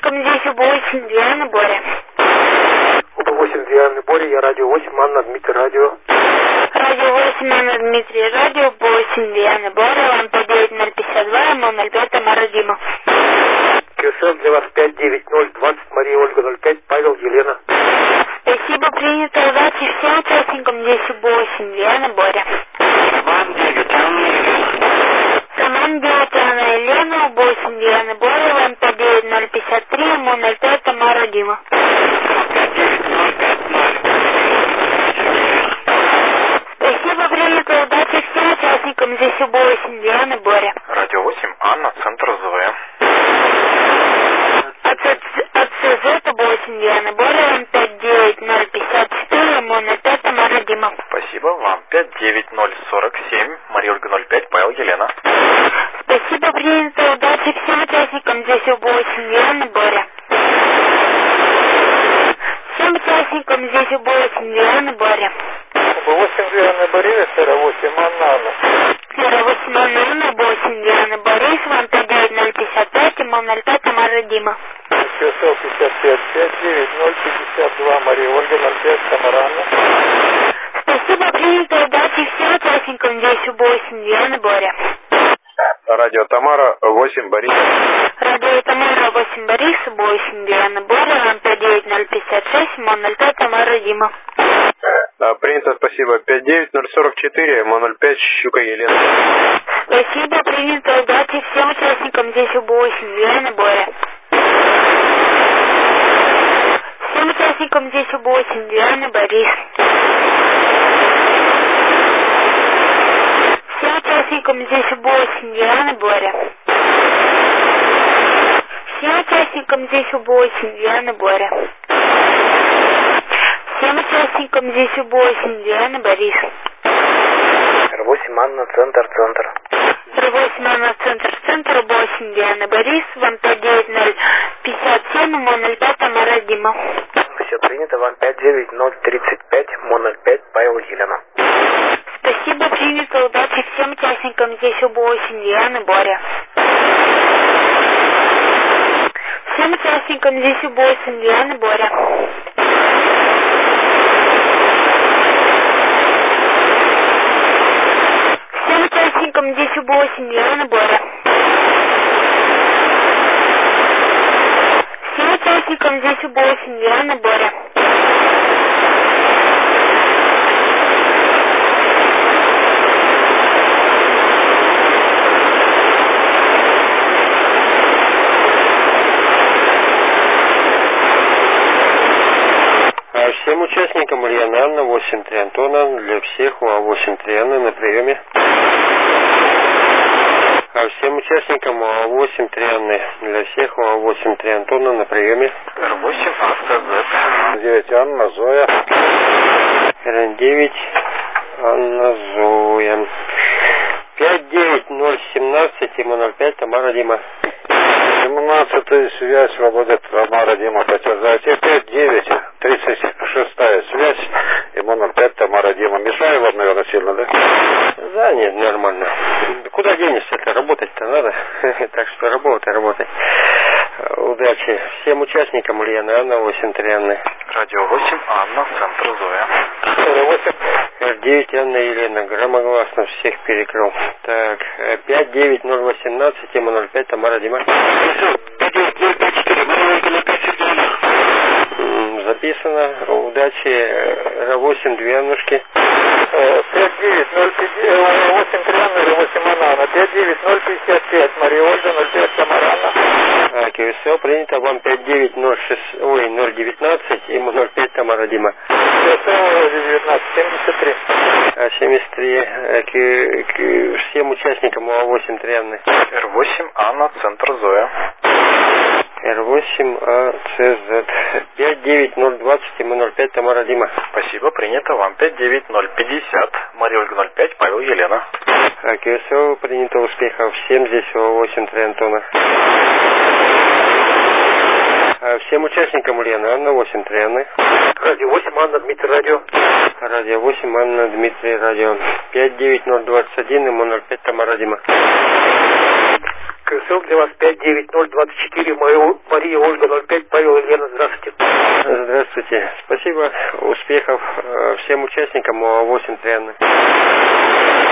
участникам здесь UB8 Диана Боря. UB8 Диана Боря, я радио 8, Анна, Дмитрий, радио. Радио 8, Анна, Дмитрий, радио UB8 Диана Боря, вам по 9052, МО05, Тамара Дима. КСЛ для вас 59020, Мария Ольга 05, Павел, Елена. Спасибо, принято, удачи всем участникам здесь UB8 Диана Боря. Команда Анна Елена, UB8 Диана Боря, вам по 9053, МО05, Тамара Дима. Спасибо, принято, удачи всем участникам здесь UB8 Диана Боря. Радио 8, Анна, центр ЗВ. От ЦЗ UB8 Диана Боря, вам 59054, МО05, Тамара Дима. Спасибо, вам 59047, Мария Ольга 05, Павел, Елена. Спасибо, принято, удачи всем участникам здесь UB8 Диана Боря. Всем участникам здесь UB8 Диана Боря. UB8 Диана Борис, 08 Анна. 08 Анна, UB8 Диана Борис, вам 59055, МО05, Тамара Дима. КСЛ 55 59052, Мария Ольга 05, Тамара Анна. Спасибо, принято, удачи всем участникам здесь UB8 Диана Боря. Радио Тамара 8, Борис. Радио Тамара 8 Борис, UB8 Диана Боря, вам 59056, МО05, Тамара Дима. Принято, спасибо. 59044, МО05, Щука Елена. Спасибо, принято, удачи всем участникам здесь UB8 Диана Боря. Всем участникам здесь UB8 Диана Борис. Всем участникам здесь UB8 Диана Боря. Всем участникам здесь UB8 Диана Боря. Всем участникам здесь UB8 Диана Борис. R8 Анна, центр. R8 Анна, центр, UB8 Диана Борис, вам 59057, МО05, Тамара Дима. Все принято, вам 59035, МО05, Павел, Елена. Спасибо, принято, удачи всем участникам здесь UB8 Диана Боря. Всем участникам здесь UB8 Диана Боря. Всем участникам здесь UB8 Диана Боря. Всем участникам здесь UB8 Диана Боря. Всем участникам Ульяна Анна, 8-3 Антона, для всех УА-8-3 Анны на приеме. Всем участникам УА-8-3 Анны, для всех УА-8-3 Антона на приеме. R8 АвтоЗ. 9 Анна, Зоя. R9 Анна, Зоя. 59017, МО05, Тамара Дима. 17-я связь, свобода, Тамара Дима, подтверждайте. 5-9-36-я связь, МО05, Тамара Дима. Мешаю вам, наверное, сильно, да? Да, нет, нормально. Куда денешься-то? Работать-то надо. Так что работай. Удачи всем участникам Ульяна Анна, 8-3 Анны. Радио 8, Анна, центр Зоя. R9 Анна Елена, громогласно всех перекрыл. Так, 59018, МО05, Тамара Дима. Записано. Удачи. R8, 2 Аннушки. 59058 R8 Анна, 59055, Мария Ольга 05, Тамара Анна. КСО принято, вам 59019 и МО05, Тамара Дима. КСО 19, 73. 73. Всем участникам УА-8-3 Анны. R8 Анна, центр Зоя. R8 АЦЗ. 59020 и МО05, Тамара Дима. Спасибо, принято, вам 59050, Мария Ольга 05, Павел, Елена. КСО принято, успехов всем здесь УА-8-3 Антона. Всем участникам Ульяна Анна, 8-3 Анны. Радио 8, Анна, Дмитрий, радио. Радио 8, Анна, Дмитрий, радио. 59021 и МО05, Тамара Дима. КСЛ для вас 59024, Мария Ольга 05, Павел и Лена, здравствуйте. Здравствуйте. Спасибо. Успехов всем участникам УА-8 Трианна.